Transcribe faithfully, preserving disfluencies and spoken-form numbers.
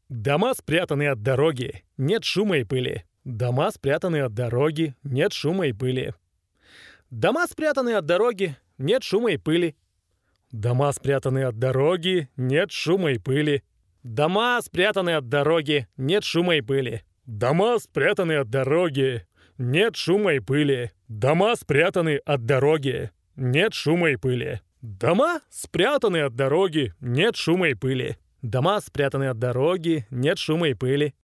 Дома спрятаны от дороги, нет шума и пыли. Дома спрятаны от дороги, нет шума и пыли. Дома спрятаны от дороги, нет шума и пыли. Дома спрятаны от дороги, нет шума и пыли. Дома спрятаны от дороги, нет шума и пыли. Дома спрятаны от дороги, нет шума и пыли. Дома спрятаны от дороги, нет шума и пыли. Дома спрятаны от дороги, нет шума и пыли. Дома спрятаны от дороги, нет шума и пыли.